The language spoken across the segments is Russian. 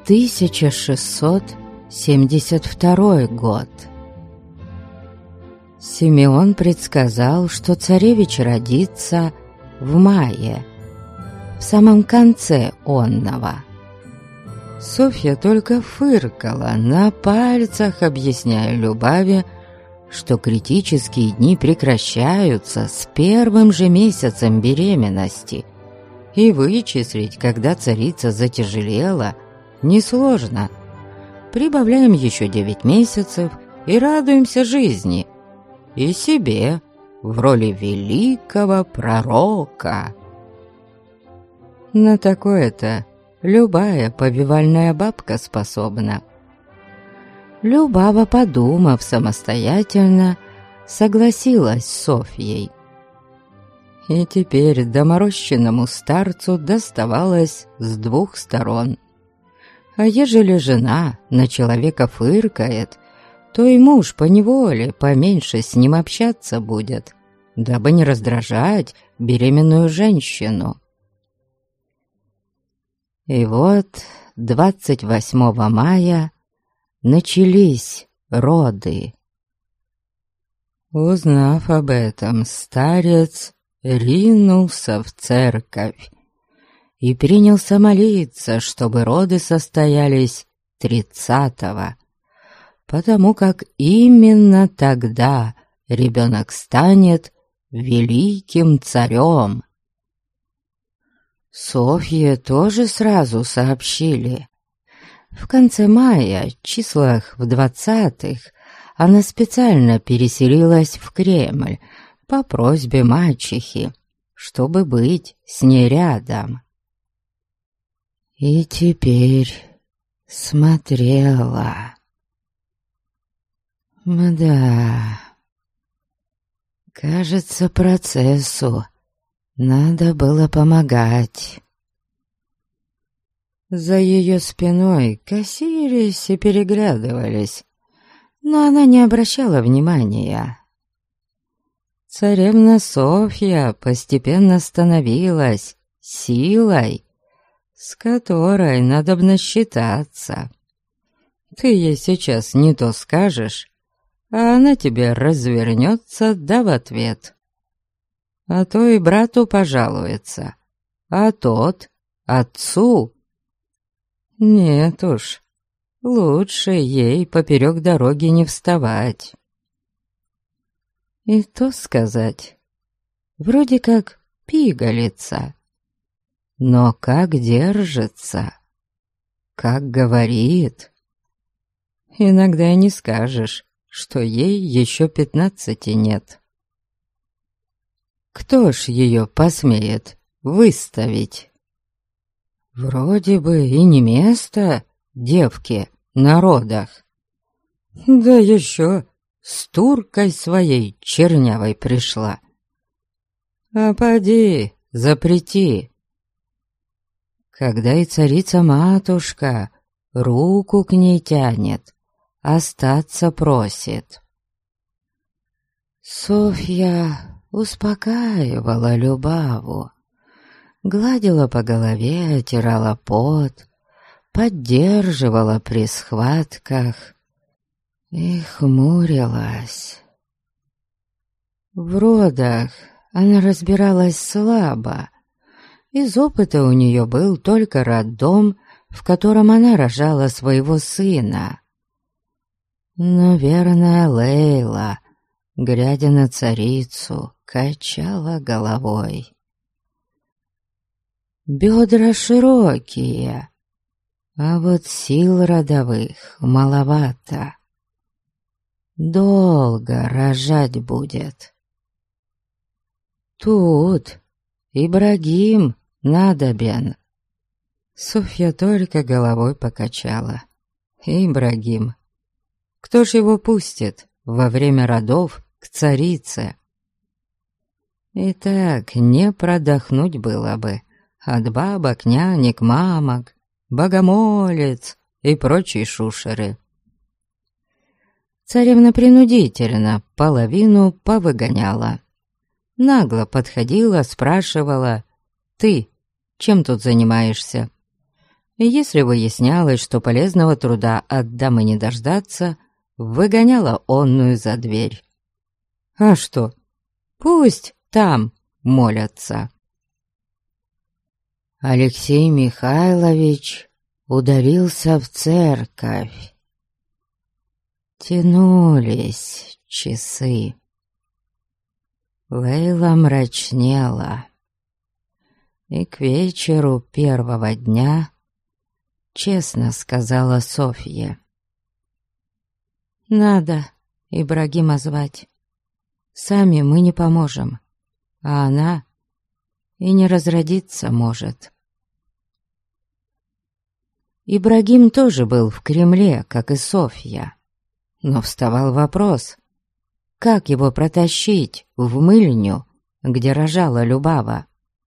1672 год. Симеон предсказал, что царевич родится в мае, в самом конце онного. Софья только фыркала, на пальцах объясняя Любави, что критические дни прекращаются с первым же месяцем беременности, и вычислить, когда царица затяжелела, несложно. Прибавляем еще 9 месяцев и радуемся жизни. И себе в роли великого пророка. На такое-то любая повивальная бабка способна. Любава, подумав самостоятельно, согласилась с Софьей. И теперь доморощенному старцу доставалось с 2 сторон. А ежели жена на человека фыркает, то и муж поневоле поменьше с ним общаться будет, дабы не раздражать беременную женщину. И вот 28 мая начались роды. Узнав об этом, старец ринулся в церковь и принялся молиться, чтобы роды состоялись 30-го, потому как именно тогда ребенок станет великим царем. Софье тоже сразу сообщили. В конце мая, числах в 20-х, она специально переселилась в Кремль по просьбе мачехи, чтобы быть с ней рядом. И теперь смотрела. Да, кажется, процессу надо было помогать. За ее спиной косились и переглядывались, но она не обращала внимания. Царевна Софья постепенно становилась силой, с которой надобно считаться. Ты ей сейчас не то скажешь, а она тебе развернется да в ответ. А то и брату пожалуется, а тот отцу. Нет уж, лучше ей поперек дороги не вставать. И то сказать, вроде как пигалица, но как держится, как говорит. Иногда и не скажешь, что ей еще 15 нет. Кто ж ее посмеет выставить? Вроде бы и не место девке на родах. Да еще с туркой своей чернявой пришла. А поди, запрети. Когда и царица-матушка руку к ней тянет, остаться просит. Софья успокаивала Любаву, гладила по голове, отирала пот, поддерживала при схватках и хмурилась. В родах она разбиралась слабо. Из опыта у нее был только роддом, в котором она рожала своего сына. Но верная Лейла, глядя на царицу, качала головой. Бедра широкие, а вот сил родовых маловато. Долго рожать будет. Тут Ибрагим надобен. Софья только головой покачала. Ибрагим. Кто ж его пустит во время родов к царице? И так не продохнуть было бы от бабок, нянек, мамок, богомолец и прочие шушеры. Царевна принудительно половину повыгоняла. Нагло подходила, спрашивала: «Ты чем тут занимаешься?» И если выяснялось, что полезного труда от дамы не дождаться, выгоняла онную за дверь. А что? Пусть там молятся. Алексей Михайлович удалился в церковь. Тянулись часы. Лейла мрачнела. И к вечеру первого дня честно сказала Софье: «Надо Ибрагима звать. Сами мы не поможем, а она и не разродиться может». Ибрагим тоже был в Кремле, как и Софья. Но вставал вопрос, как его протащить в мыльню, где рожала Любава.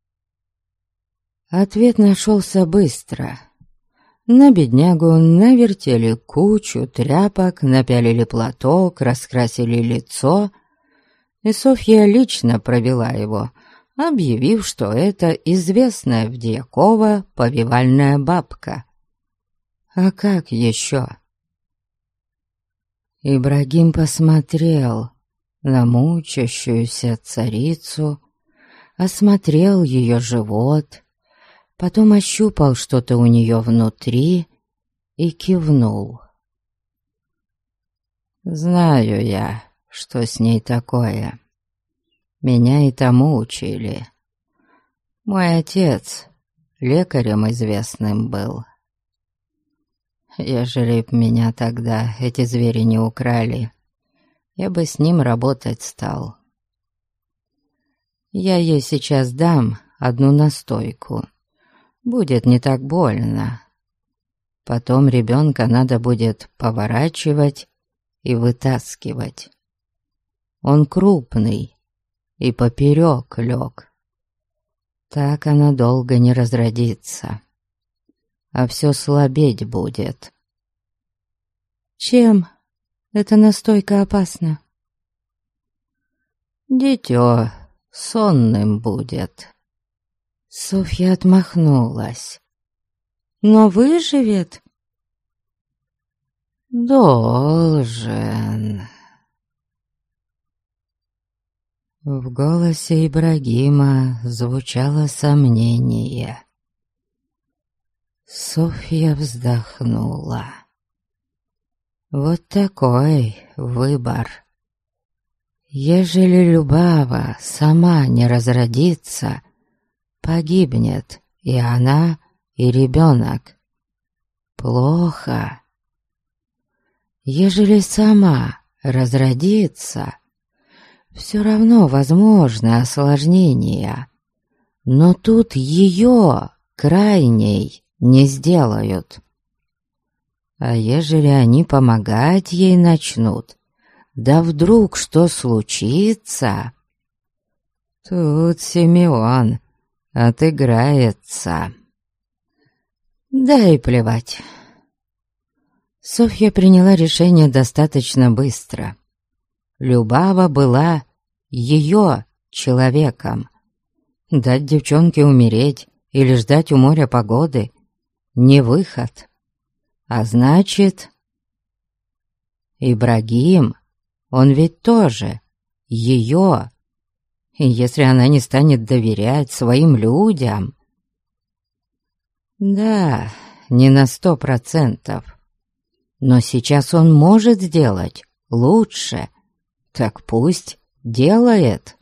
Ответ нашелся быстро. На беднягу навертели кучу тряпок, напялили платок, раскрасили лицо, и Софья лично провела его, объявив, что это известная в Дьякова повивальная бабка. А как еще? Ибрагим посмотрел на мучащуюся царицу, осмотрел ее живот, потом ощупал что-то у нее внутри и кивнул. «Знаю я, что с ней такое. Меня и тому учили. Мой отец лекарем известным был. Ежели б меня тогда эти звери не украли, я бы с ним работать стал. Я ей сейчас дам одну настойку. Будет не так больно. Потом ребенка надо будет поворачивать и вытаскивать. Он крупный и поперек лег. Так она долго не разродится, а все слабеть будет». «Чем эта настойка опасна?» «Дитё сонным будет». Софья отмахнулась. «Но выживет?» «Должен». В голосе Ибрагима звучало сомнение. Софья вздохнула. Вот такой выбор. Ежели Любава сама не разродится, погибнет и она, и ребенок. Плохо. Ежели сама разродится, все равно возможны осложнения, но тут ее крайней не сделают. А ежели они помогать ей начнут, да вдруг что случится, тут Симеон отыграется. Да и плевать. Софья приняла решение достаточно быстро. Любава была ее человеком. Дать девчонке умереть или ждать у моря погоды — не выход. А значит, Ибрагим, он ведь тоже ее. И если она не станет доверять своим людям... Да, не на 100%. Но сейчас он может сделать лучше. Так пусть делает.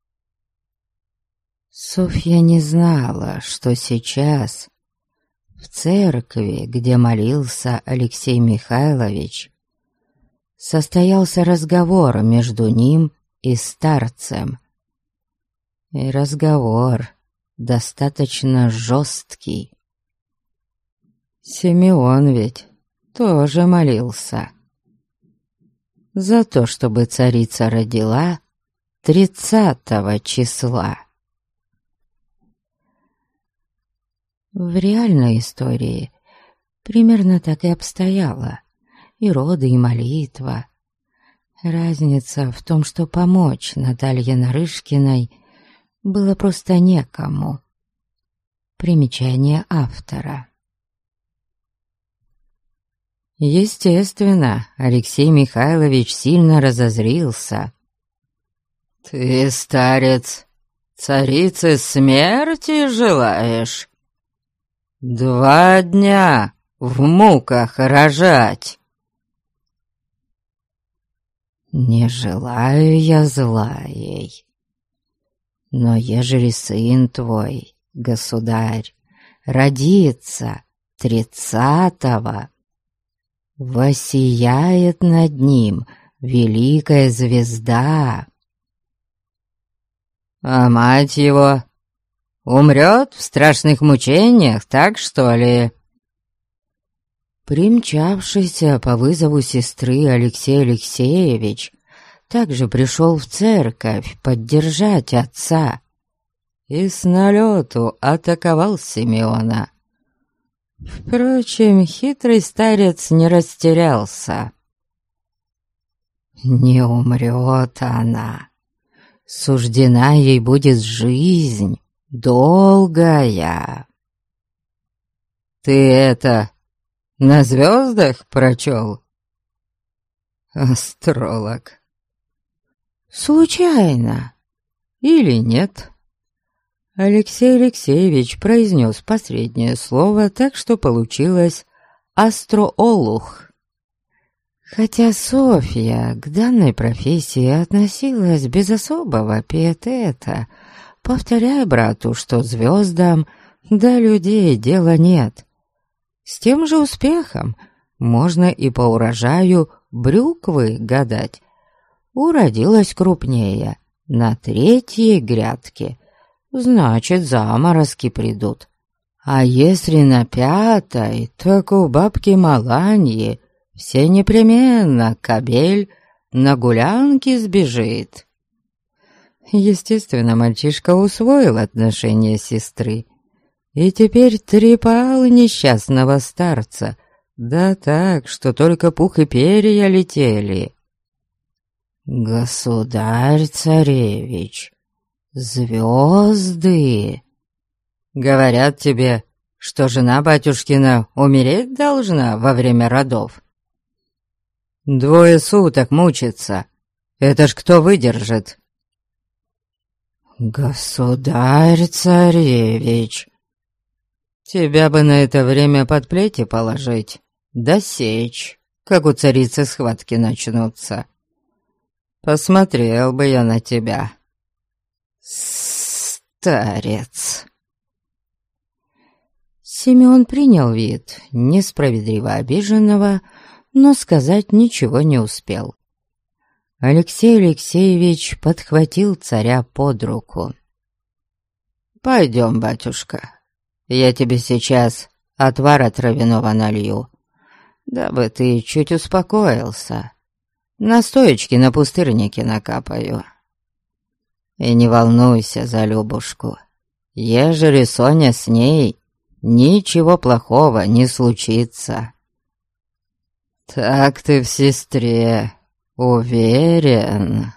Софья не знала, что сейчас в церкви, где молился Алексей Михайлович, состоялся разговор между ним и старцем. И разговор достаточно жесткий. Симеон ведь тоже молился за то, чтобы царица родила 30-го числа. В реальной истории примерно так и обстояло. И роды, и молитва. Разница в том, что помочь Наталье Нарышкиной было просто некому. Примечание автора. Естественно, Алексей Михайлович сильно разозлился. «Ты, старец, царицы смерти желаешь? 2 дня в муках рожать!» «Не желаю я зла ей, но ежели сын твой, государь, родится 30-го, воссияет над ним великая звезда». «А мать его умрет в страшных мучениях, так что ли?» Примчавшийся по вызову сестры Алексей Алексеевич также пришел в церковь поддержать отца и с налету атаковал Симеона. Впрочем, хитрый старец не растерялся. «Не умрет она, суждена ей будет жизнь долгая». «Ты это на звездах прочел, астролог?» «Случайно или нет?» Алексей Алексеевич произнес последнее слово так, что получилось «астроолух». Хотя Софья к данной профессии относилась без особого пиетета, повторяя брату, что звездам до людей дела нет. С тем же успехом можно и по урожаю брюквы гадать. Уродилась крупнее на 3-й грядке, значит, заморозки придут. А если на 5-й, так у бабки Маланьи все непременно кобель на гулянке сбежит. Естественно, мальчишка усвоил отношение сестры и теперь трепал несчастного старца, да так, что только пух и перья летели. «Государь-царевич, звезды!» «Говорят тебе, что жена батюшкина умереть должна во время родов? 2 суток мучиться. Это ж кто выдержит?» «Государь-царевич, тебя бы на это время под плети положить, да сечь, как у царицы схватки начнутся. Посмотрел бы я на тебя, старец». Симеон принял вид несправедливо обиженного, но сказать ничего не успел. Алексей Алексеевич подхватил царя под руку. «Пойдем, батюшка, я тебе сейчас отвара травяного налью, дабы ты чуть успокоился. Настоечки на пустырнике накапаю. И не волнуйся за Любушку, ежели Соня с ней, ничего плохого не случится». «Так ты в сестре уверен?»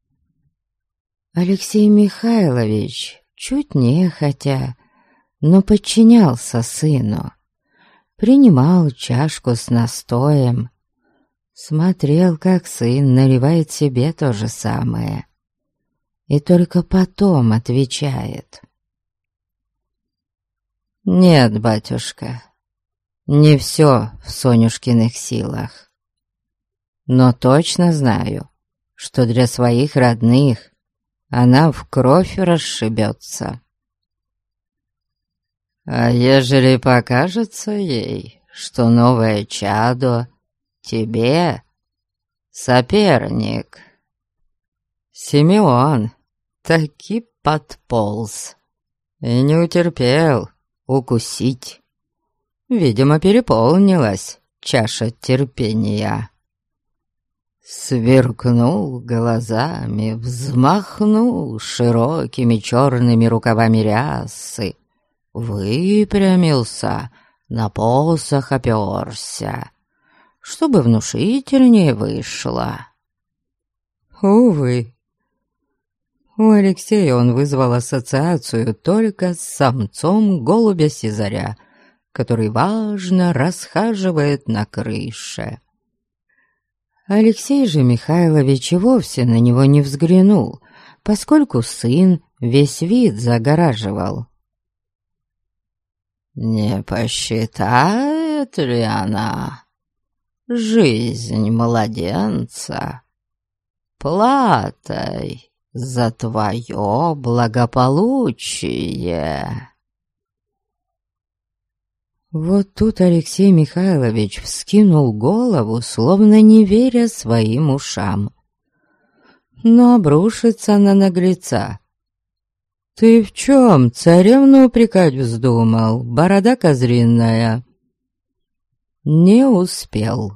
Алексей Михайлович, чуть нехотя, но подчинялся сыну, принимал чашку с настоем, смотрел, как сын наливает себе то же самое, и только потом отвечает. «Нет, батюшка, не все в Сонюшкиных силах. Но точно знаю, что для своих родных она в кровь расшибется. А ежели покажется ей, что новое чадо тебе соперник...» Симеон таки подполз и не утерпел укусить. Видимо, переполнилась чаша терпения. Сверкнул глазами, взмахнул широкими черными рукавами рясы, выпрямился, на посох оперся, чтобы внушительнее вышло. Увы, у Алексея он вызвал ассоциацию только с самцом голубя-сизаря, который важно расхаживает на крыше. Алексей же Михайлович и вовсе на него не взглянул, поскольку сын весь вид загораживал. «Не посчитает ли она жизнь младенца платой за твое благополучие?» Вот тут Алексей Михайлович вскинул голову, словно не веря своим ушам. Но обрушится на наглеца. «Ты в чем царевну упрекать вздумал, борода козринная?» Не успел.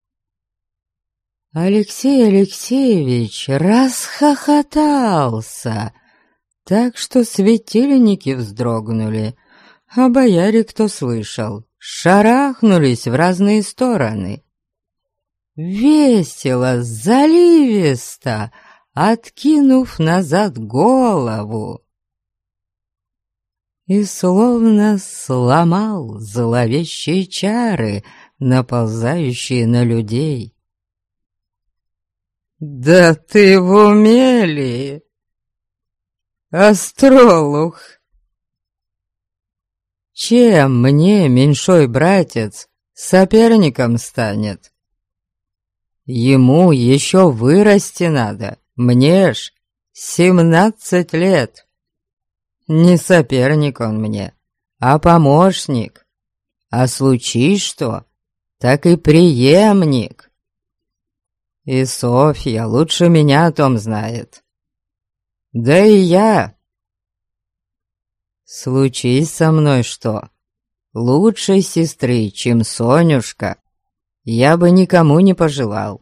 Алексей Алексеевич расхохотался, так что светильники вздрогнули, а бояре, кто слышал, шарахнулись в разные стороны. Весело, заливисто, откинув назад голову. И словно сломал зловещие чары, наползающие на людей. «Да ты в уме ли, Остролух? Чем мне меньшой братец соперником станет? Ему еще вырасти надо, мне ж 17 лет. Не соперник он мне, а помощник. А случись что, так и преемник. И Софья лучше меня о том знает. Да и я. Случись со мной что, лучшей сестры, чем Сонюшка, я бы никому не пожелал.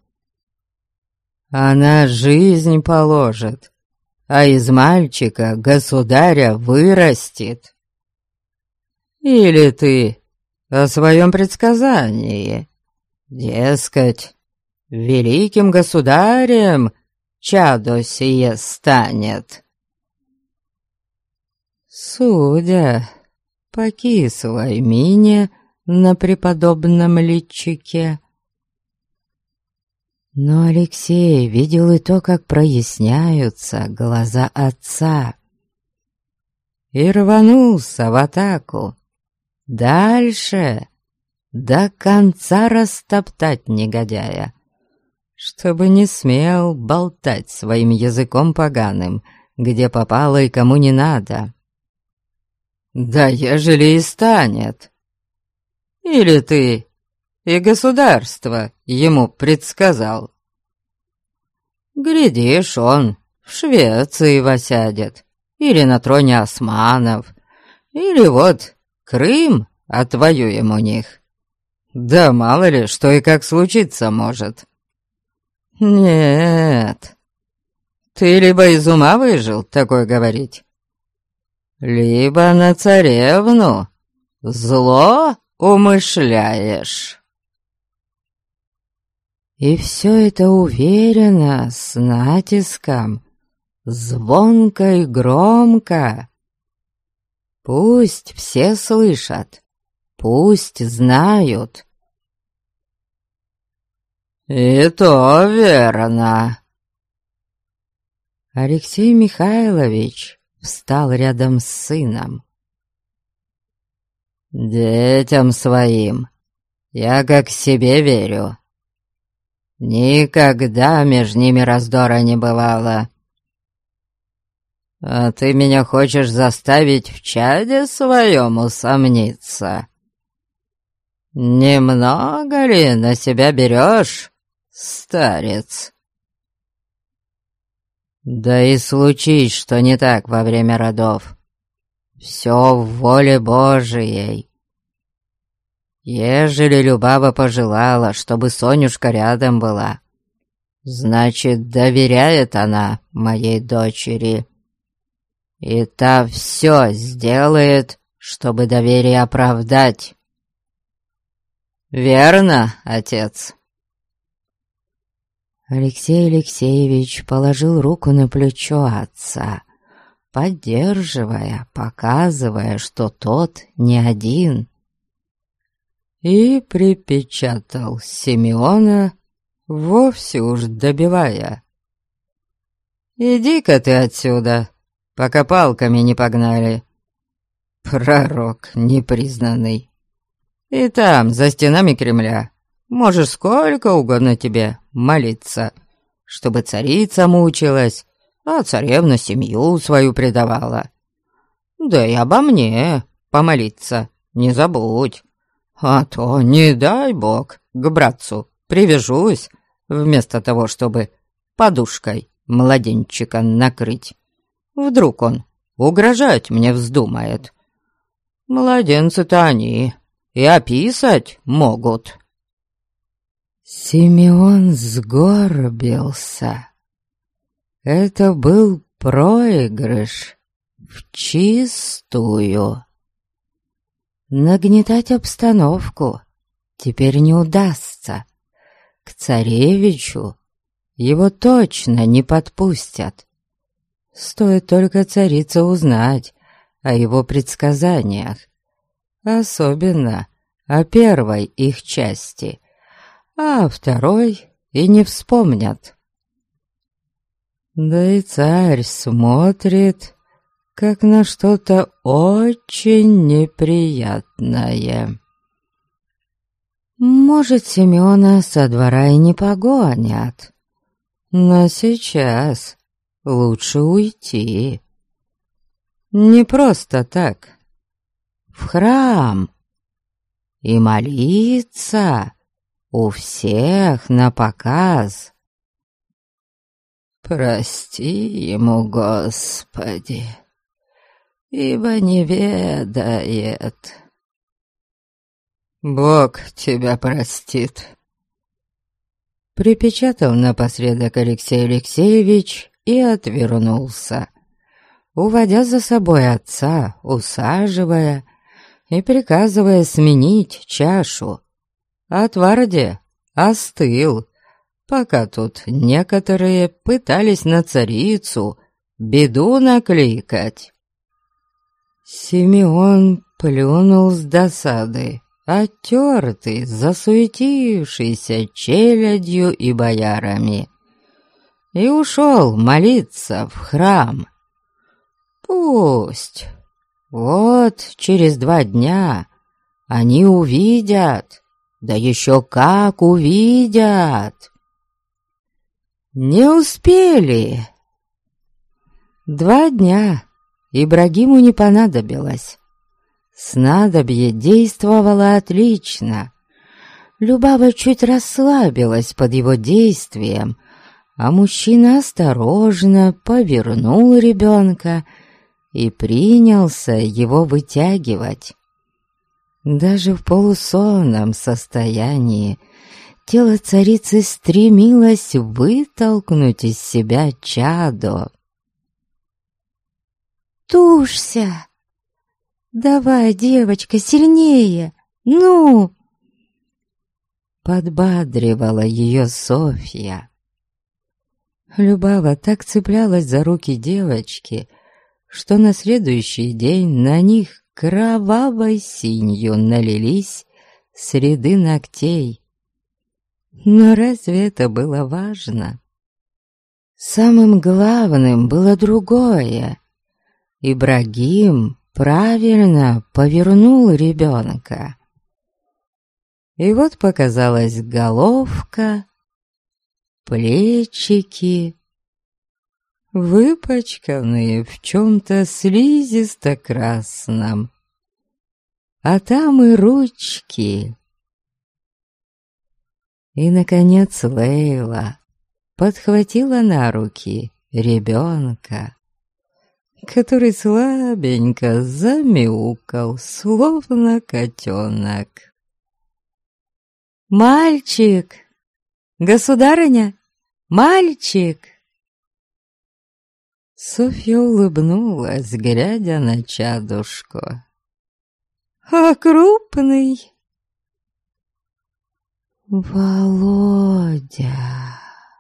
Она жизнь положит, а из мальчика государя вырастет. Или ты о своем предсказании, дескать, великим государем чадо сие станет? Судя по кислой мине на преподобном личике. Но Алексей видел и то, как проясняются глаза отца, и рванулся в атаку. Дальше, до конца растоптать негодяя, чтобы не смел болтать своим языком поганым, где попало и кому не надо. Да ежели и станет. Или ты и государство ему предсказал. Глядишь, он в Швеции восядет, или на троне османов, или вот Крым отвоюем у них. Да мало ли, что и как случиться может. Нет, ты либо из ума выжил такое говорить, либо на царевну зло умышляешь. И все это уверенно, с натиском, звонко и громко. Пусть все слышат, пусть знают. И то верно. Алексей Михайлович встал рядом с сыном. Детям своим я как себе верю. Никогда между ними раздора не бывало. А ты меня хочешь заставить в чаде своем усомниться? Немного ли на себя берешь, старец? Да и случись, что не так во время родов. Все в воле Божией. Ежели Любава пожелала, чтобы Сонюшка рядом была, значит, доверяет она моей дочери. И та все сделает, чтобы доверие оправдать. Верно, отец?» Алексей Алексеевич положил руку на плечо отца, поддерживая, показывая, что тот не один. и припечатал Симеона, вовсе уж добивая. «Иди-ка ты отсюда, пока палками не погнали, пророк непризнанный. И там, за стенами Кремля, можешь сколько угодно тебе молиться, чтобы царица мучилась, а царевна семью свою предавала. Да и обо мне помолиться не забудь, а то, не дай бог, к братцу привяжусь, вместо того, чтобы подушкой младенчика накрыть. Вдруг он угрожать мне вздумает. Младенцы-то они и описать могут». Симеон сгорбился. Это был проигрыш вчистую. Нагнетать обстановку теперь не удастся. К царевичу его точно не подпустят. Стоит только царице узнать о его предсказаниях, особенно о первой их части, а о второй и не вспомнят. Да и царь смотрит, как на что-то очень неприятное. Может, Семёна со двора и не погонят, но сейчас лучше уйти. Не просто так. В храм. И молиться у всех напоказ. Прости ему, Господи, ибо не ведает. Бог тебя простит. Припечатал напоследок Алексей Алексеевич и отвернулся, уводя за собой отца, усаживая и приказывая сменить чашу. Отвар остыл, пока тут некоторые пытались на царицу беду накликать. Симеон плюнул с досады, оттертый, засуетившийся челядью и боярами, и ушел молиться в храм. Пусть. Вот через 2 дня они увидят, да еще как увидят. Не успели. 2 дня Ибрагиму не понадобилось. Снадобье действовало отлично. Любава чуть расслабилась под его действием, а мужчина осторожно повернул ребенка и принялся его вытягивать. Даже в полусонном состоянии тело царицы стремилось вытолкнуть из себя чадо. «Тушься! Давай, девочка, сильнее! Ну!» Подбадривала ее Софья. Любава так цеплялась за руки девочки, что на следующий день на них кровавой синью налились среды ногтей. Но разве это было важно? Самым главным было другое. Ибрагим правильно повернул ребенка. И вот показалась головка, плечики, выпачканные в чем-то слизисто-красном, а там и ручки. И, наконец, Лейла подхватила на руки ребенка, который слабенько замяукал, словно котенок. «Мальчик! Государыня! Мальчик!» Софья улыбнулась, глядя на чадушку. «А крупный?» «Володя!»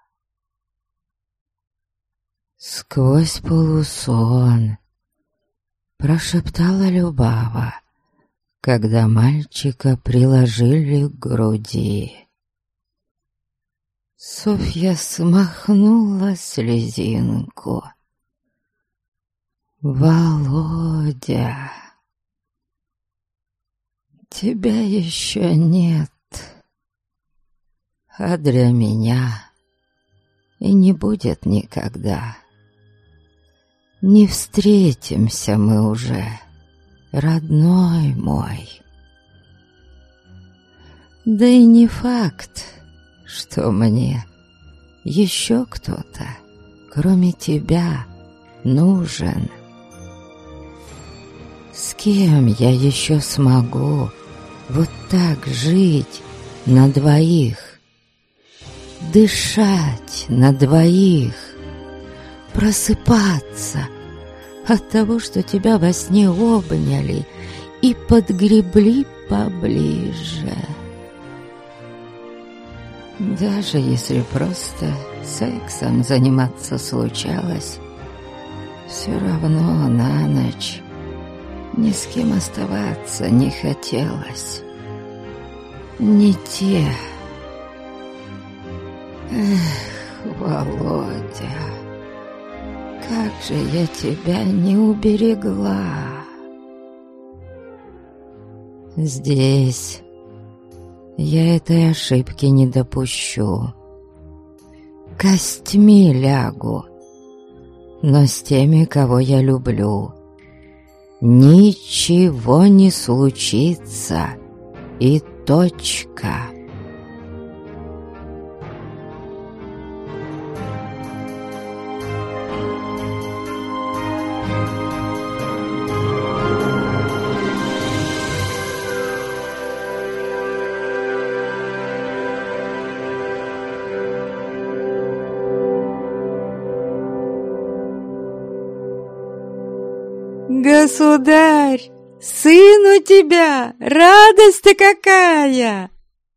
Сквозь полусон прошептала Любава, когда мальчика приложили к груди. Софья смахнула слезинку. «Володя, тебя еще нет, а для меня и не будет никогда. Не встретимся мы уже, родной мой. Да и не факт, что мне еще кто-то, кроме тебя, нужен. С кем я еще смогу вот так жить на двоих, дышать на двоих, просыпаться от того, что тебя во сне обняли и подгребли поближе? Даже если просто сексом заниматься случалось, все равно на ночь ни с кем оставаться не хотелось. Не те. Эх, Володя, как же я тебя не уберегла. Здесь я этой ошибки не допущу. Костьми лягу, но с теми, кого я люблю, ничего не случится, и точка. «Государь, сын у тебя, радость-то какая!»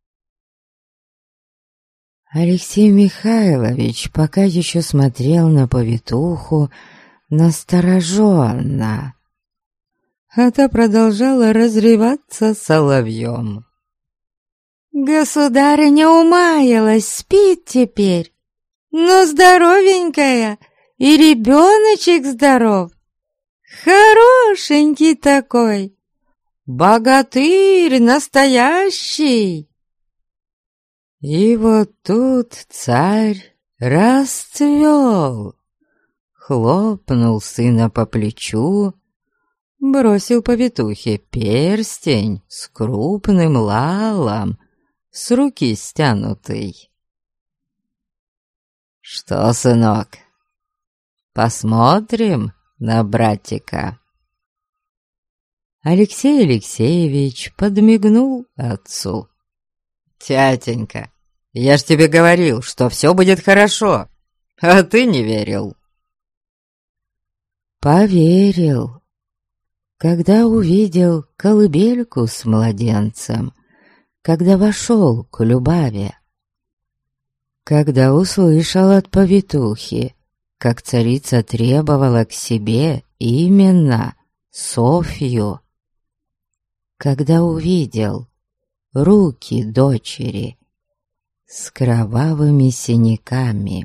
Алексей Михайлович пока еще смотрел на повитуху настороженно, а та продолжала разреваться соловьем. «Государыня умаялась, спит теперь, но здоровенькая, и ребеночек здоров. Хорошенький такой, богатырь настоящий!» И вот тут царь расцвел, хлопнул сына по плечу, бросил повитухе перстень с крупным лалом, с руки стянутый. «Что, сынок, посмотрим на братика?» Алексей Алексеевич подмигнул отцу. «Тятенька, я ж тебе говорил, что все будет хорошо, а ты не верил». Поверил, когда увидел колыбельку с младенцем, когда вошел к Любави, когда услышал от повитухи, как царица требовала к себе именно Софью, когда увидел руки дочери с кровавыми синяками.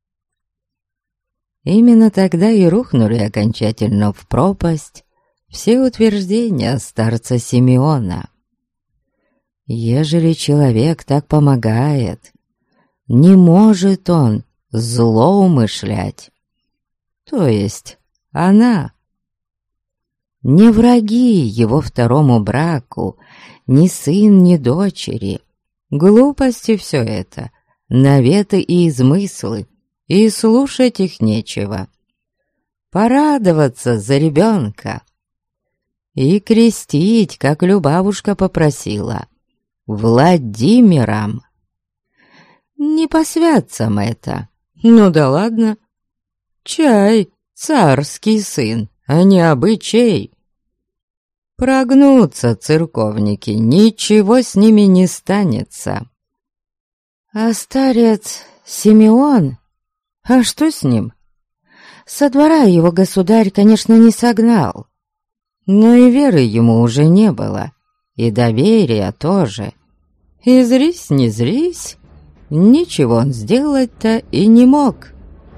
Именно тогда и рухнули окончательно в пропасть все утверждения старца Симеона. Ежели человек так помогает, не может он злоумышлять, то есть она. Не враги его второму браку, ни сын, ни дочери. Глупости все это, наветы и измыслы, и слушать их нечего. Порадоваться за ребенка и крестить, как Любавушка попросила, Владимиром. Не по святцам это. Ну да ладно. Чай, царский сын, а не обычай. Прогнутся церковники, ничего с ними не станется. А старец Симеон, а что с ним? Со двора его государь, конечно, не согнал, но и веры ему уже не было, и доверия тоже. И зрись, не зрись, ничего он сделать-то и не мог.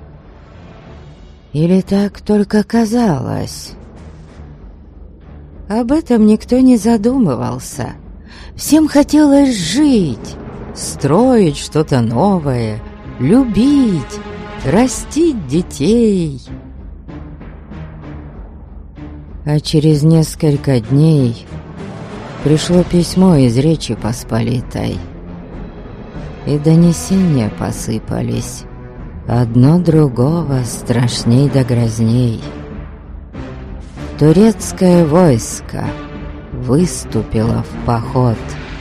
Или так только казалось? Об этом никто не задумывался. Всем хотелось жить, строить что-то новое, любить, растить детей. А через несколько дней пришло письмо из Речи Посполитой, и донесения посыпались, одно другого страшней да грозней. Турецкое войско выступило в поход.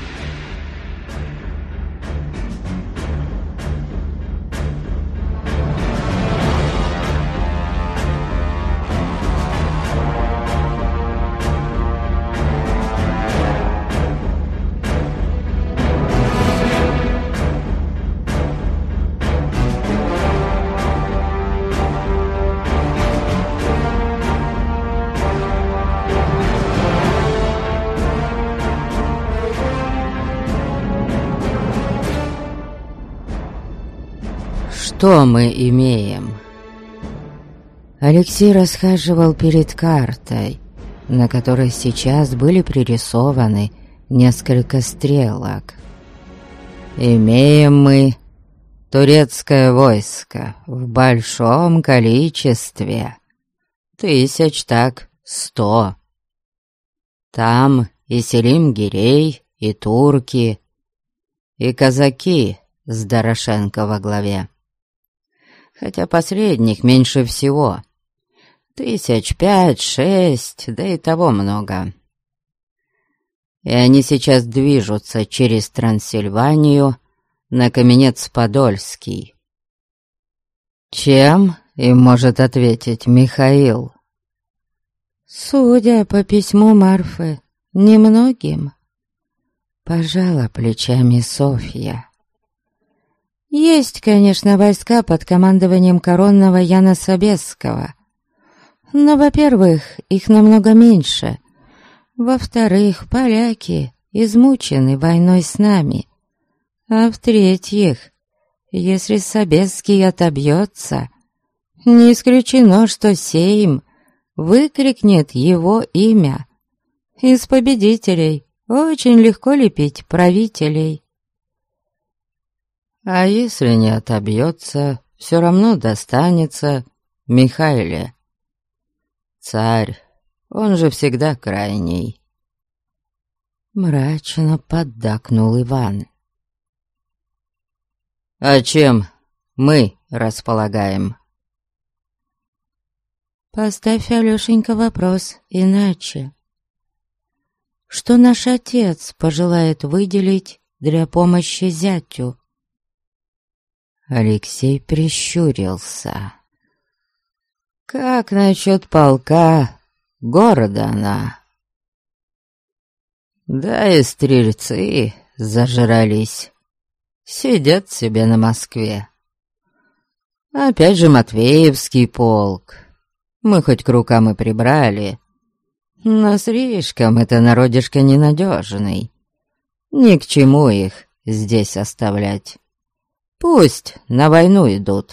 Что мы имеем? Алексей расхаживал перед картой, на которой сейчас были пририсованы несколько стрелок. Имеем мы турецкое войско в большом количестве. 100. Там и Селим-Гирей, и турки, и казаки с Дорошенко во главе. Хотя посредних меньше всего. 5-6, да и того много. И они сейчас движутся через Трансильванию на Каменец-Подольский. Чем им может ответить Михаил? Судя по письму Марфы, немногим. Пожала плечами Софья. Есть, конечно, войска под командованием коронного Яна Собесского. Но, во-первых, их намного меньше. Во-вторых, поляки измучены войной с нами. А в-третьих, если Собесский отобьется, не исключено, что Сейм выкрикнет его имя. Из победителей очень легко лепить правителей. А если не отобьется, все равно достанется Михаиле. Царь, он же всегда крайний. Мрачно поддакнул Иван. А чем мы располагаем? Поставь, Алешенька, вопрос иначе. Что наш отец пожелает выделить для помощи зятю? Алексей прищурился. Как насчет полка, города она? Да и стрельцы зажрались. Сидят себе на Москве. Опять же Матвеевский полк. Мы хоть к рукам и прибрали, но слишком это народишко ненадежный. Ни к чему их здесь оставлять. Пусть на войну идут.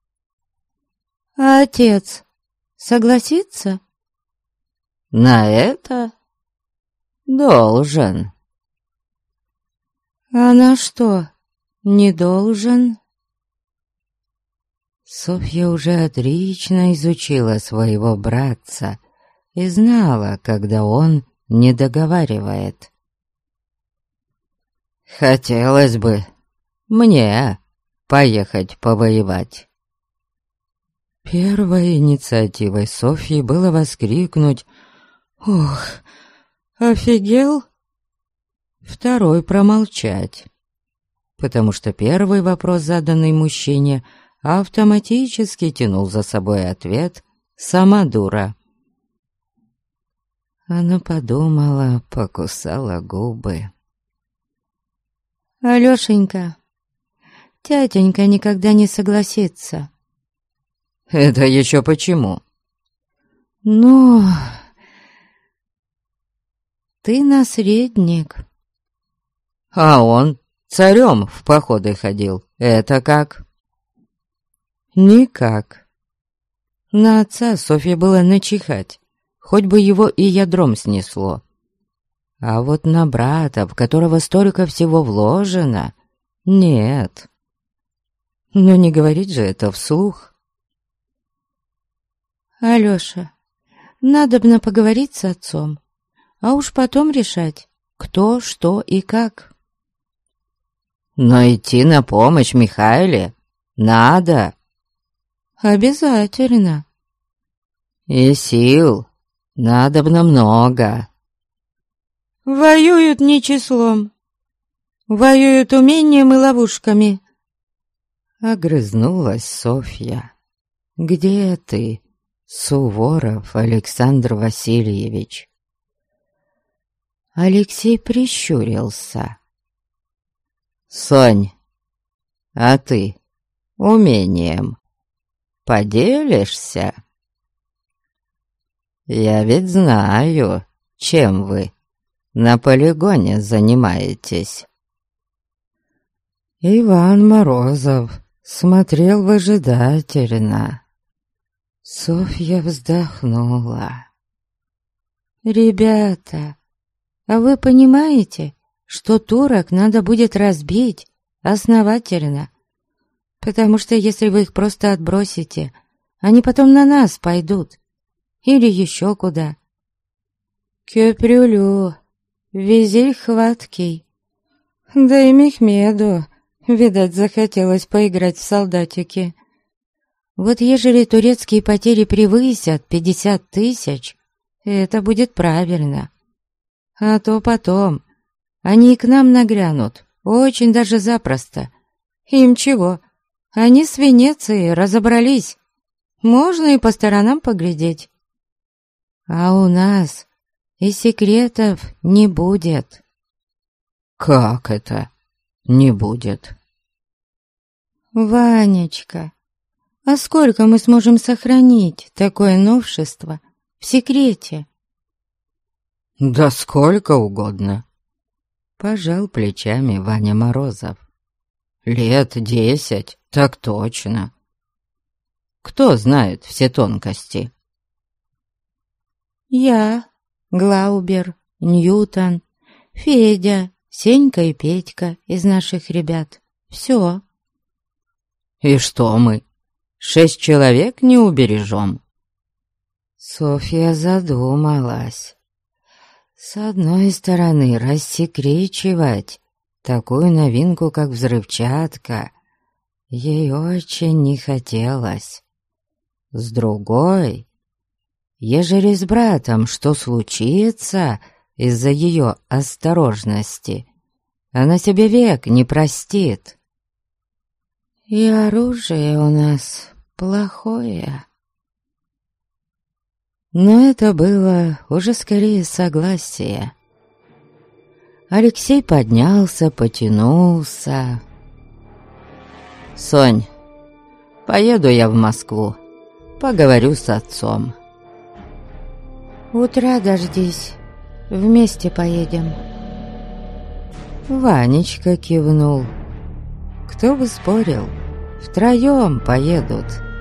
А отец согласится? На это должен. А на что не должен? Софья уже отлично изучила своего братца и знала, когда он не договаривает. Хотелось бы мне поехать повоевать. Первой инициативой Софьи было воскликнуть: «Ох, офигел!» Второй промолчать, потому что первый вопрос, заданный мужчине, автоматически тянул за собой ответ «сама дура». Она подумала, покусала губы. «Алешенька, тятенька никогда не согласится». «Это еще почему?» «Ну, ты наследник». «А он царем в походы ходил. Это как?» «Никак. На отца Софье было начихать, хоть бы его и ядром снесло. А вот на брата, в которого столько всего вложено, нет. Но не говорить же это вслух». «Алёша, надобно поговорить с отцом, а уж потом решать, кто, что и как». «Но идти на помощь Михаиле надо». «Обязательно». «И сил надобно много». «Воюют не числом, воюют умением и ловушками». Огрызнулась Софья. «Где ты, Суворов Александр Васильевич?» Алексей прищурился. «Сонь, а ты умением поделишься? Я ведь знаю, чем вы на полигоне занимаетесь». Иван Морозов смотрел выжидательно. Софья вздохнула. «Ребята, а вы понимаете, что турок надо будет разбить основательно? Потому что если вы их просто отбросите, они потом на нас пойдут. Или еще куда. Кёпрюлю, визирь хваткий. Да и Мехмеду, видать, захотелось поиграть в солдатики. Вот ежели турецкие потери превысят 50 тысяч, это будет правильно. А то потом они и к нам нагрянут, очень даже запросто. Им чего? Они с Венецией разобрались. Можно и по сторонам поглядеть. А у нас и секретов не будет». «Как это не будет?» «Ванечка, а сколько мы сможем сохранить такое новшество в секрете?» «Да сколько угодно», — пожал плечами Ваня Морозов. «Лет 10, так точно. Кто знает все тонкости?» «Я, Глаубер, Ньютон, Федя, Сенька и Петька из наших ребят. Все». «И что мы, 6 человек не убережем?» Софья задумалась. С одной стороны, рассекречивать такую новинку, как взрывчатка, ей очень не хотелось. С другой, ежели с братом что случится из-за ее осторожности, она себе век не простит. И оружие у нас плохое. Но это было уже скорее согласие. Алексей поднялся, потянулся. «Сонь, поеду я в Москву, поговорю с отцом». «Утра дождись, вместе поедем». Ванечка кивнул. Кто бы спорил, втроем поедут.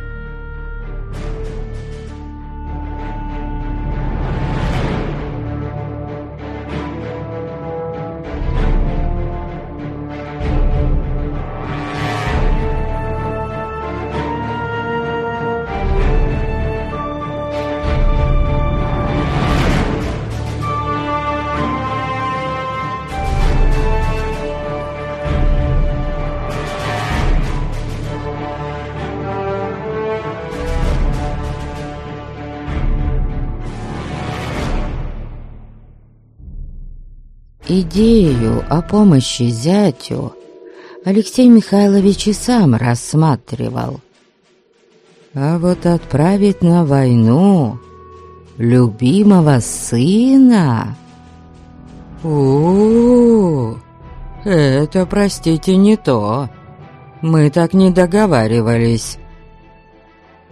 Идею о помощи зятю Алексей Михайлович и сам рассматривал. А вот отправить на войну любимого сына... это, простите, не то. Мы так не договаривались.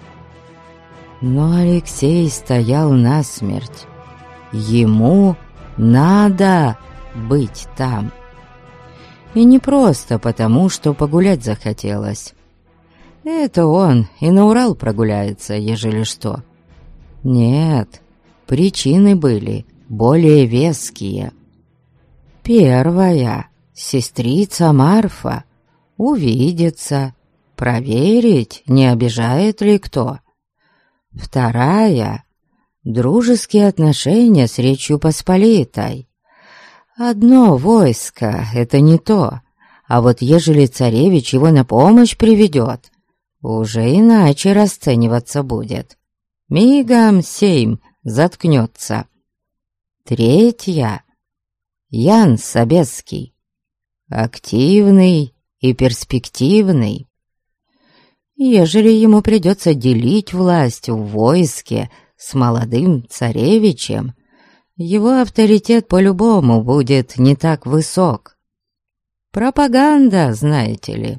Но Алексей стоял насмерть. Ему надо быть там. И не просто потому, что погулять захотелось. Это он и на Урал прогуляется, ежели что. Нет, причины были более веские. Первая, сестрица Марфа, увидеться, проверить, не обижает ли кто. Вторая, дружеские отношения с Речью Посполитой. Одно войско — это не то, а вот ежели царевич его на помощь приведет, уже иначе расцениваться будет. Мигом сейм заткнется. Третья — Ян Собеский. Активный и перспективный. Ежели ему придется делить власть в войске с молодым царевичем, его авторитет по-любому будет не так высок. Пропаганда, знаете ли.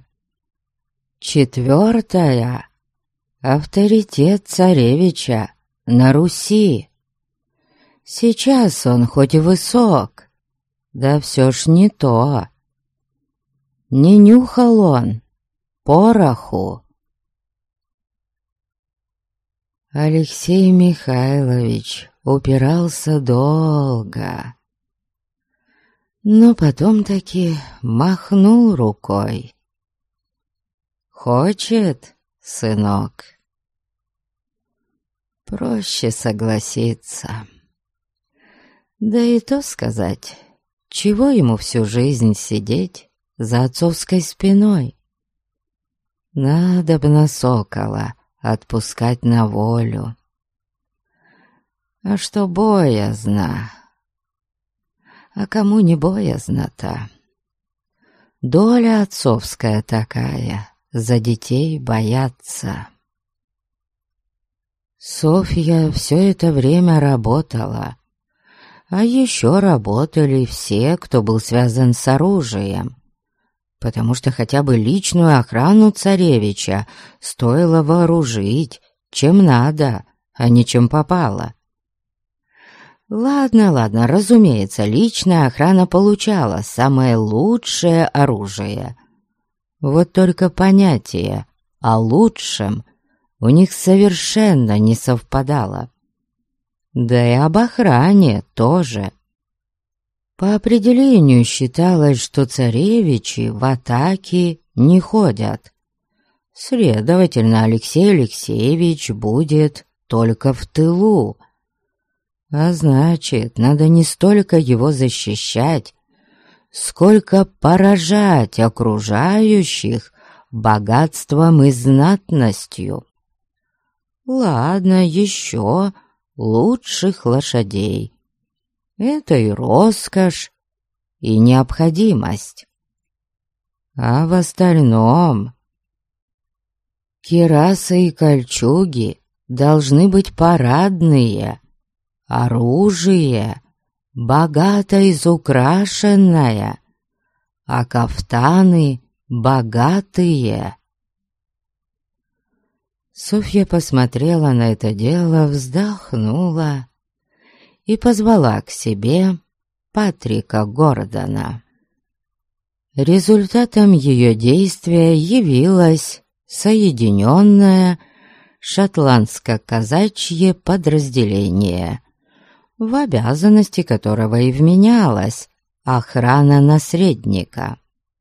Четвертая — авторитет царевича на Руси. Сейчас он хоть и высок, да все ж не то. Не нюхал он пороху. Алексей Михайлович упирался долго, но потом таки махнул рукой. Хочет, сынок. Проще согласиться. Да и то сказать, чего ему всю жизнь сидеть за отцовской спиной? Надобно сокола отпускать на волю. А что боязно? А кому не боязно-то? Доля отцовская такая, за детей бояться. Софья все это время работала, а еще работали все, кто был связан с оружием, потому что хотя бы личную охрану царевича стоило вооружить, чем надо, а не чем попало. Ладно, разумеется, личная охрана получала самое лучшее оружие. Вот только понятие о лучшем у них совершенно не совпадало. Да и об охране тоже. По определению считалось, что царевичи в атаке не ходят. Следовательно, Алексей Алексеевич будет только в тылу. А значит, надо не столько его защищать, сколько поражать окружающих богатством и знатностью. Ладно, еще лучших лошадей. Это и роскошь, и необходимость. А в остальном кирасы и кольчуги должны быть парадные, оружие богато изукрашенное, а кафтаны богатые. Софья посмотрела на это дело, вздохнула и позвала к себе Патрика Гордона. Результатом ее действия явилось соединенное шотландско-казачье подразделение, в обязанности которого и вменялась охрана наследника.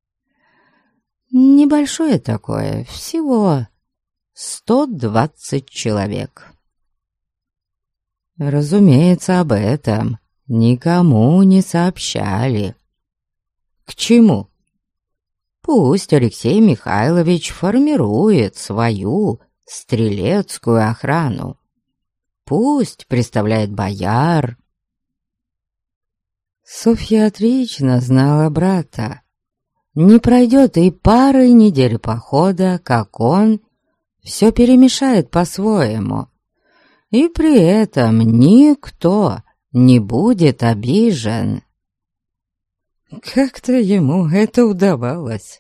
Небольшое такое, всего 120 человек. Разумеется, об этом никому не сообщали. К чему? Пусть Алексей Михайлович формирует свою стрелецкую охрану. Пусть представляет бояр. Софья отлично знала брата. Не пройдет и пары недель похода, как он все перемешает по-своему. И при этом никто не будет обижен. Как-то ему это удавалось.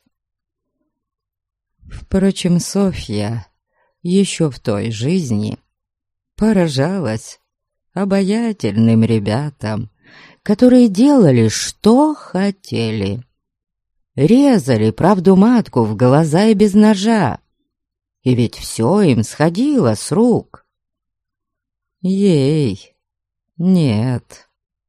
Впрочем, Софья еще в той жизни поражалась обаятельным ребятам, которые делали, что хотели. Резали правду матку в глаза и без ножа. И ведь все им сходило с рук. Ей нет.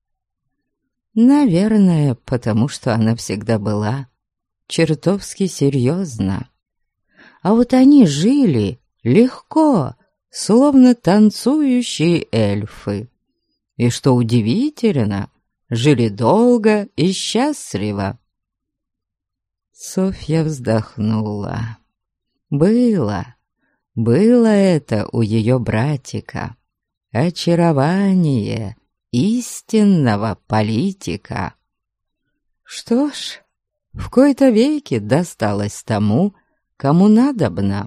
Наверное, потому что она всегда была чертовски серьезна. А вот они жили легко, словно танцующие эльфы. И, что удивительно, жили долго и счастливо. Софья вздохнула. Было это у ее братика. Очарование истинного политика. Что ж, в кои-то веки досталось тому, кому надобно.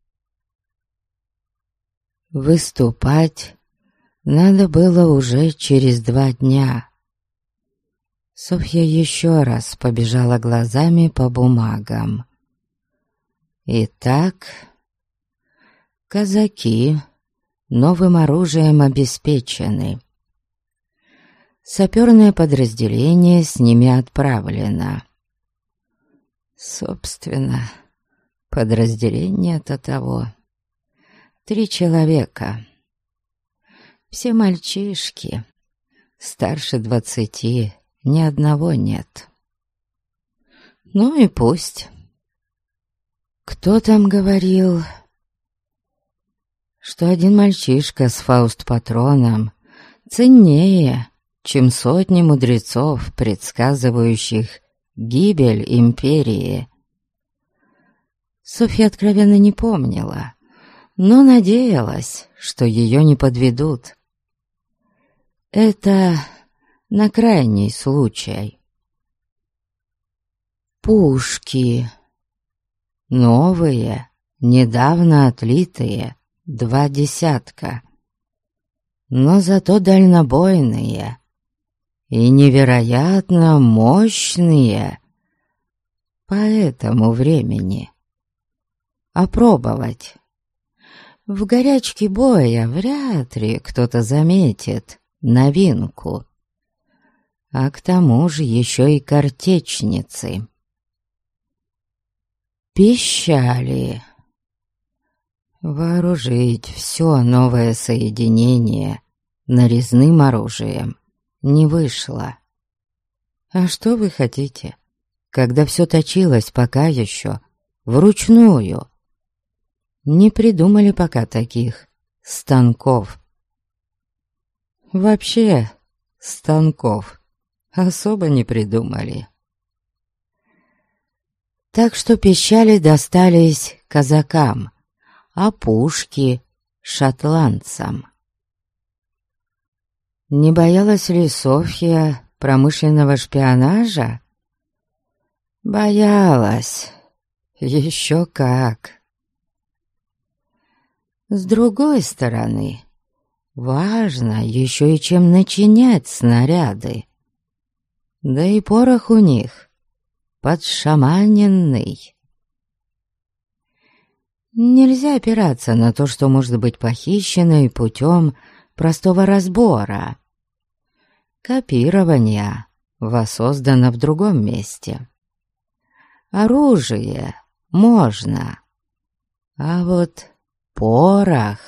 Выступать надо было уже через 2 дня. Софья еще раз побежала глазами по бумагам. Итак, казаки новым оружием обеспечены. Саперное подразделение с ними отправлено. Собственно, подразделение-то того. 3 человека. Все мальчишки. Старше 20, ни одного нет. Ну и пусть. Кто там говорил, что один мальчишка с фауст-патроном ценнее, чем сотни мудрецов, предсказывающих гибель империи? Софья откровенно не помнила, но надеялась, что ее не подведут. Это на крайний случай. Пушки. Новые, недавно отлитые, 2 десятка. Но зато дальнобойные и невероятно мощные по этому времени. Опробовать. В горячке боя вряд ли кто-то заметит новинку. А к тому же еще и картечницы. Пищали. Вооружить все новое соединение нарезным оружием не вышло. А что вы хотите, когда все точилось пока еще вручную? Не придумали пока таких станков. Вообще станков особо не придумали. Так что пищали достались казакам, а пушки — шотландцам. Не боялась ли Софья промышленного шпионажа? Боялась. Еще как. С другой стороны, важно еще и чем начинять снаряды. Да и порох у них подшаманенный. Нельзя опираться на то, что может быть похищено и путем простого разбора. Копирование воссоздано в другом месте. Оружие можно, а вот порох...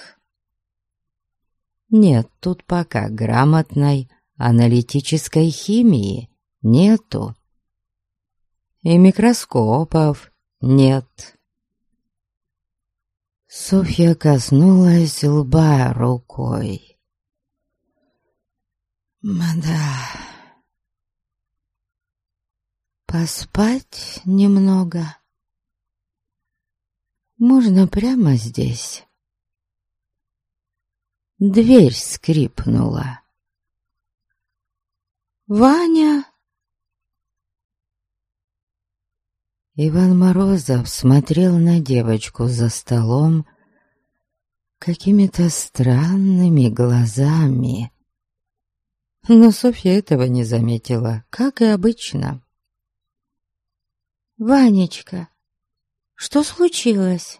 Нет тут пока грамотной аналитической химии, нету. И микроскопов нет. Софья коснулась лба рукой. Да. Поспать немного. Можно прямо здесь. Дверь скрипнула. «Ваня!» Иван Морозов смотрел на девочку за столом какими-то странными глазами. Но Софья этого не заметила, как и обычно. «Ванечка, что случилось?»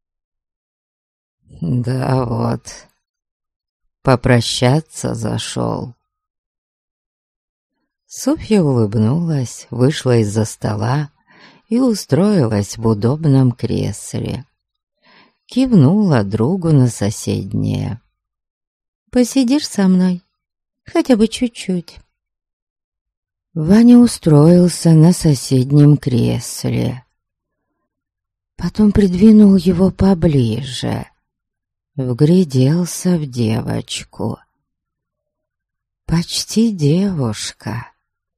«Да вот, попрощаться зашел». Софья улыбнулась, вышла из-за стола и устроилась в удобном кресле. Кивнула другу на соседнее. «Посидишь со мной? Хотя бы чуть-чуть». Ваня устроился на соседнем кресле. Потом придвинул его поближе, вгляделся в девочку. Почти девушка,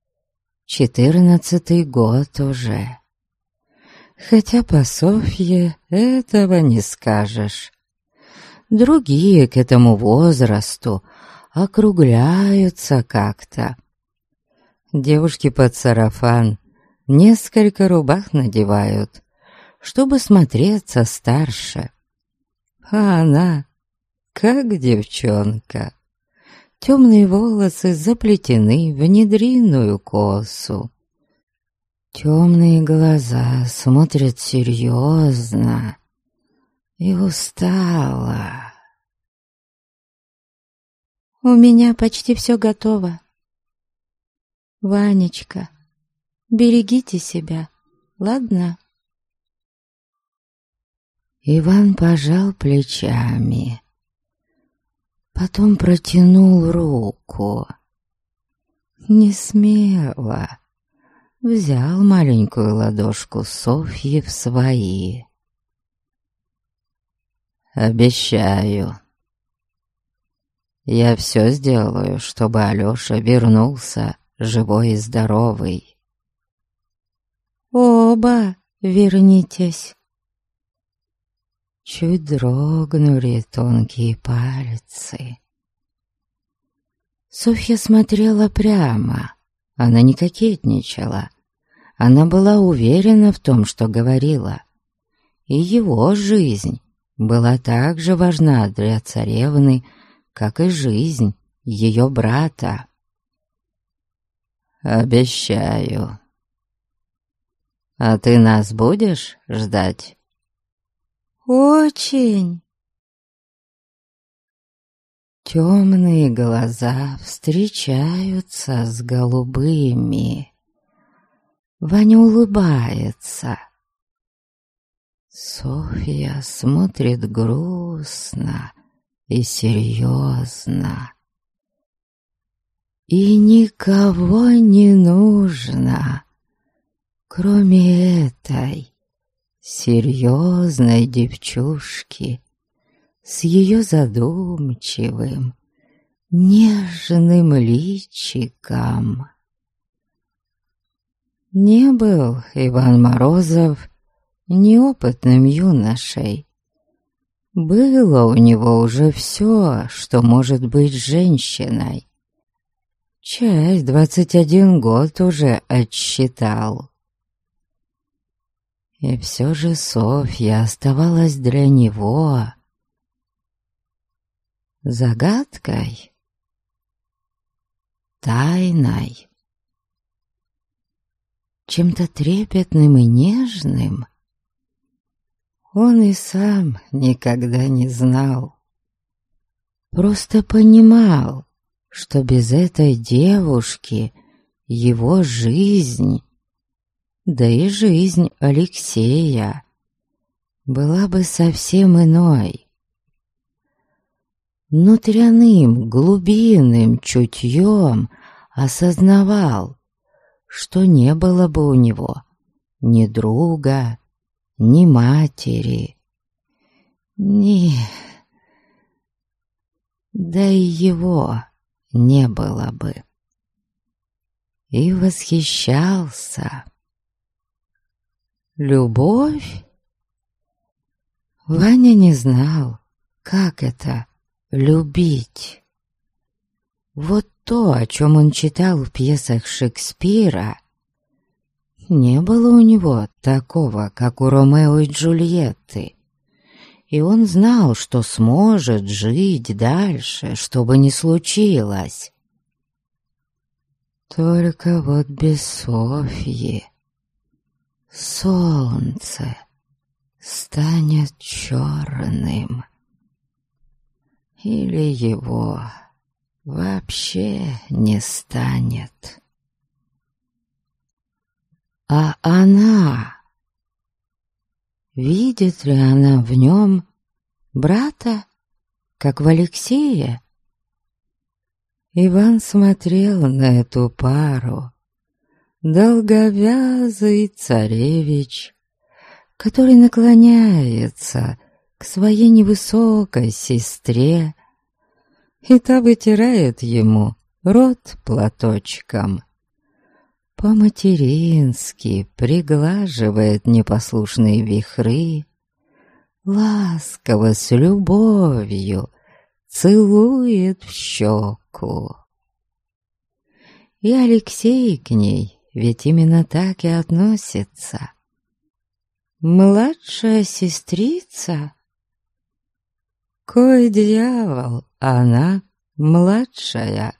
14-й год уже. Хотя по Софье этого не скажешь. Другие к этому возрасту округляются как-то. Девушки под сарафан несколько рубах надевают, чтобы смотреться старше. А она, как девчонка. Темные волосы заплетены в недриную косу. Темные глаза смотрят серьезно и устало. «У меня почти все готово. Ванечка, берегите себя, ладно?» Иван пожал плечами, потом протянул руку. Не смело взял маленькую ладошку Софьи в свои. «Обещаю, я все сделаю, чтобы Алёша вернулся живой и здоровый». «Оба вернитесь». Чуть дрогнули тонкие пальцы. Софья смотрела прямо, она не кокетничала. Она была уверена в том, что говорила. И его жизнь была так же важна для царевны, как и жизнь ее брата. «Обещаю. А ты нас будешь ждать?» «Очень». Темные глаза встречаются с голубыми. Ваня улыбается. Софья смотрит грустно и серьезно. И никого не нужно, кроме этой серьезной девчушки с ее задумчивым, нежным личиком. Не был Иван Морозов неопытным юношей. Было у него уже все, что может быть женщиной. Часть 21 год уже отсчитал. И все же Софья оставалась для него загадкой, тайной, чем-то трепетным и нежным. Он и сам никогда не знал. Просто понимал, что без этой девушки его жизнь, да и жизнь Алексея, была бы совсем иной. Внутренним, глубинным чутьем осознавал, что не было бы у него ни друга, ни матери, да и его не было бы. И восхищался. Любовь? Ваня не знал, как это любить. Вот то, о чем он читал в пьесах Шекспира, не было у него такого, как у Ромео и Джульетты. И он знал, что сможет жить дальше, что бы ни случилось. Только вот без Софьи солнце станет черным. Или его вообще не станет. А она... Видит ли она в нем брата, как в Алексее? Иван смотрел на эту пару. Долговязый царевич, который наклоняется к своей невысокой сестре, и та вытирает ему рот платочком. По-матерински приглаживает непослушные вихры, ласково с любовью целует в щеку. И Алексей к ней ведь именно так и относится. Младшая сестрица? Кой дьявол, она младшая.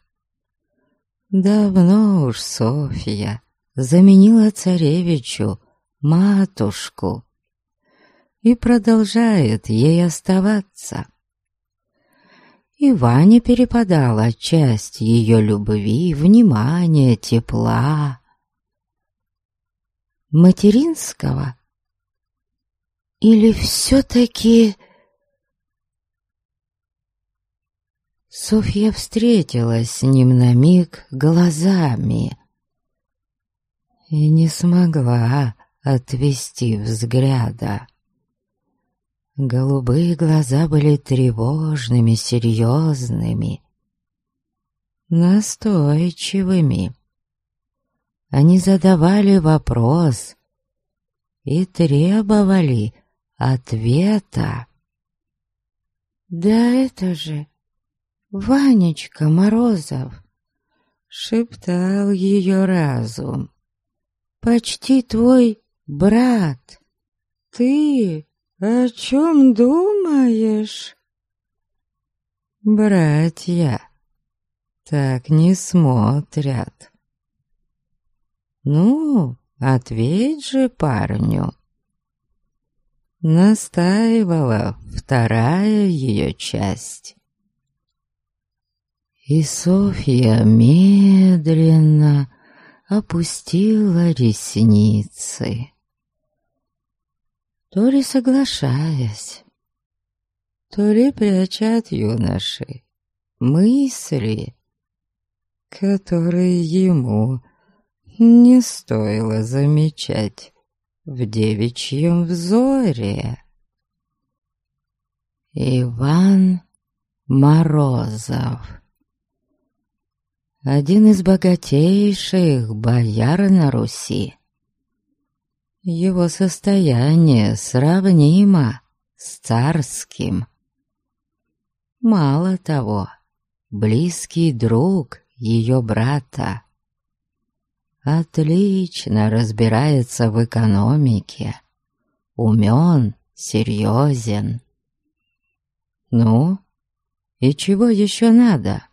Давно уж Софья заменила царевичу матушку и продолжает ей оставаться. И Ване перепадала часть ее любви, внимания, тепла. Материнского? Или все-таки... Софья встретилась с ним на миг глазами и не смогла отвести взгляда. Голубые глаза были тревожными, серьезными, настойчивыми. Они задавали вопрос и требовали ответа. «Да это же Ванечка Морозов!» — шептал ее разум. «Почти твой брат. Ты о чем думаешь?» Братья так не смотрят. «Ну, ответь же парню!» Настаивала вторая ее часть. И Софья медленно опустила ресницы, то ли соглашаясь, то ли пряча от юноши мысли, которые ему не стоило замечать в девичьем взоре. Иван Морозов, один из богатейших бояр на Руси. Его состояние сравнимо с царским. Мало того, близкий друг ее брата. Отлично разбирается в экономике, умен, серьезен. Ну, и чего еще надо?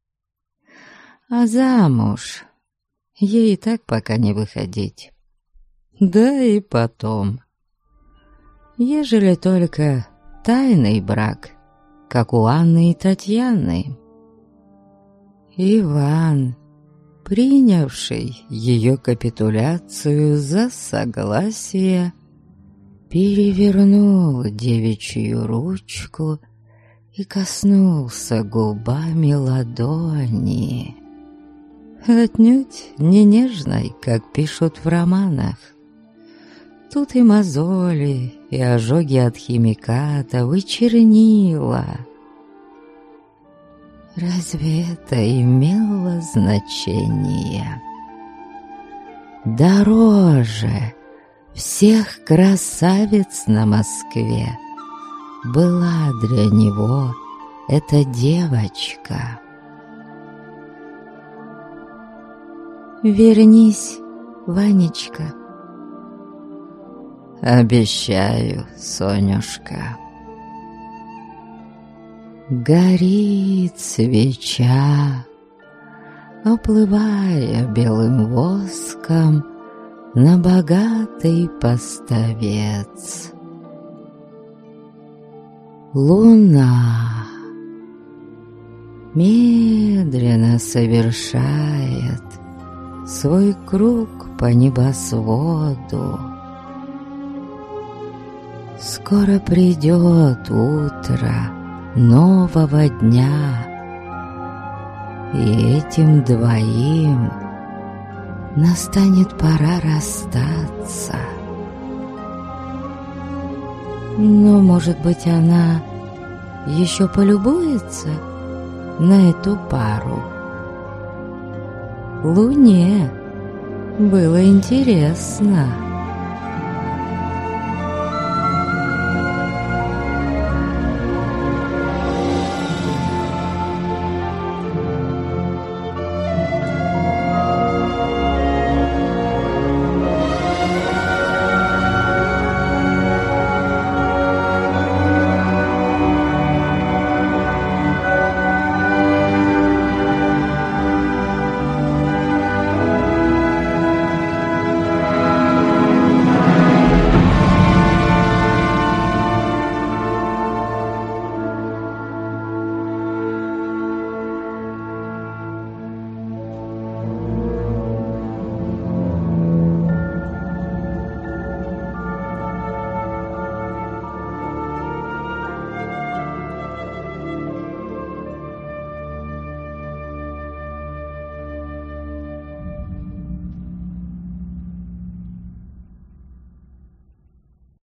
А замуж ей и так пока не выходить. Да и потом. Ежели только тайный брак, как у Анны и Татьяны. Иван, принявший ее капитуляцию за согласие, перевернул девичью ручку и коснулся губами ладони. Отнюдь не нежной, как пишут в романах. Тут и мозоли, и ожоги от химикатов, и чернила. Разве это имело значение? Дороже всех красавиц на Москве была для него эта девочка. «Вернись, Ванечка». «Обещаю, Сонюшка». Горит свеча, оплывая белым воском на богатый поставец. Луна медленно совершает свой круг по небосводу. Скоро придет утро нового дня, и этим двоим настанет пора расстаться. Но, может быть, она еще полюбуется на эту пару. Луне было интересно.